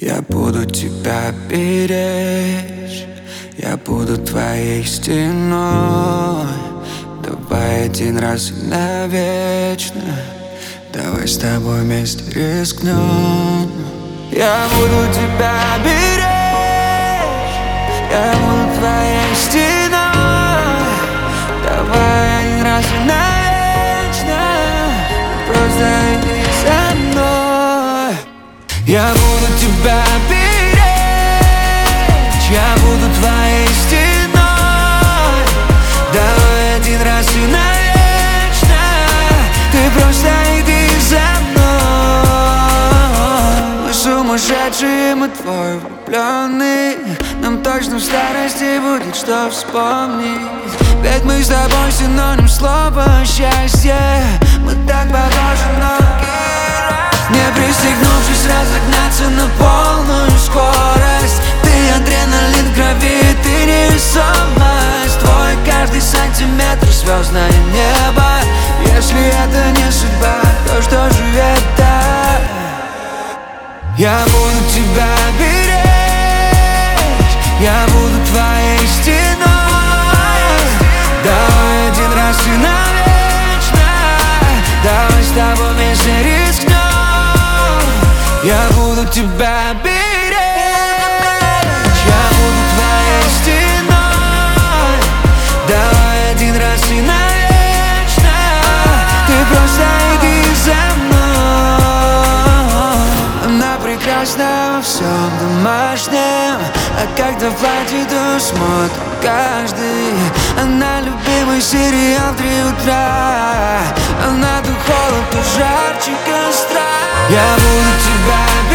Я буду тебя беречь, я буду твоей стеной. Давай один раз и навечно, давай с тобой вместе рискнем. Я буду тебя беречь, я буду твоей стеной. Давай один раз и навечно, просто иди со мной. Я буду тебя беречь, я буду твоей стеной. Давай один раз и навечно, ты просто иди за мной. Мы сумасшедшие, мы твои влюбленные. Нам точно в старости будет что вспомнить. Ведь мы с тобой синоним слова счастье. Мы так похожи, но не пристегнувшись, разогнаться на полную скорость. Ты адреналин в крови, ты невесомость. Твой каждый сантиметр звездное небо. Если это не судьба, то что же это? Я буду тебя беречь, я буду твоей стеной. Давай один раз и навечно, давай с тобой вместе рискнем. Я буду тебя беречь, я буду твоей стеной. Давай один раз и навечно, ты просто иди за мной. Она прекрасна во всем домашнем, а когда в платье, то смотрит каждый. Она любимый сериал в 3 утра, она то холод, то жарче костра. Я буду тебя беречь,